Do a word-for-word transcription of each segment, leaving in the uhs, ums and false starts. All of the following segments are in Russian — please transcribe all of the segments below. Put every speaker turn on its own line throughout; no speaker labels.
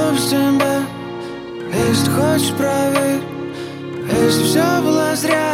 без тебя. Если ты хочешь, проверь, если все было зря.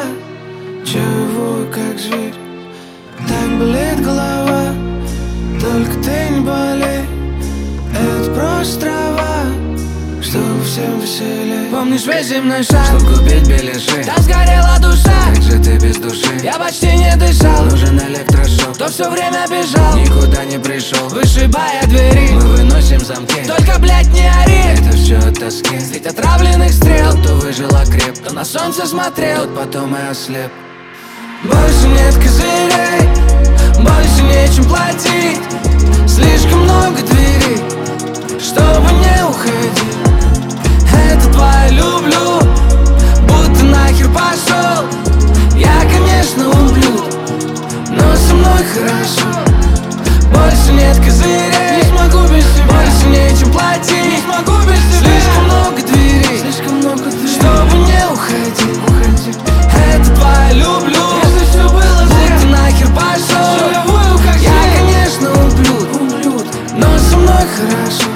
Чего как зверь, так болит голова. Только ты не болей, это просто трава, чтобы всем веселей. Помнишь весь земной шар,
Чтоб купить беляши,
там сгорела душа.
как же ты без души?
Я почти не дышал,
Нужен электрошок,
кто все время бежал,
никуда не пришел.
вышибая двери.
Мы выносим замки,
Только, блядь, не ори.
это все от тоски.
Средь отравленных стрел,
Тот, кто выжил, окреп,
кто на солнце смотрел,
тот потом и ослеп.
больше нет козырей, больше нечем платить. Слишком много дверей, чтобы не уходить. Это твое люблю, будто нахер пошел. Я, конечно, ублюдок, но со мной хорошо. Больше нет козырей, не смогу без тебя. Больше нечем платить, не смогу без тебя. Слишком много дверей, слишком много дверей, чтобы не уходить, уходить. Это твое люблю, если все было зря, будто нахер пошел. Живую, как я, зря. Конечно, ублюдок, ублюдок, но со мной хорошо.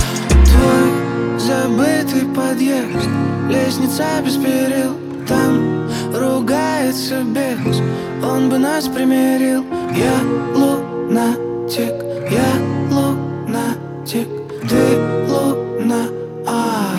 Твой забытый подъезд, лестница без перил. Там ругается бес, он бы нас примирил. Я лунатик, я лунатик, ты луна, а,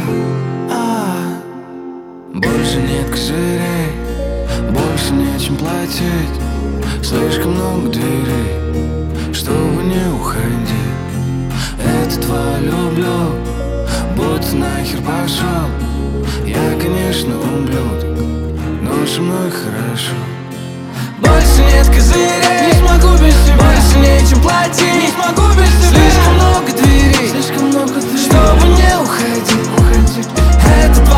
а.
Больше нет козырей, больше нечем платить. Слишком много дверей, чтобы не уходить. Это твое люблю, будто нахер пошел. Я, конечно, ублюдок, но со мной хорошо.
Больше нет козырей, не смогу без тебя. Больше нечем платить, не смогу без тебя. Слишком много дверей, слишком много дверей, чтобы не уходить, уходить. Это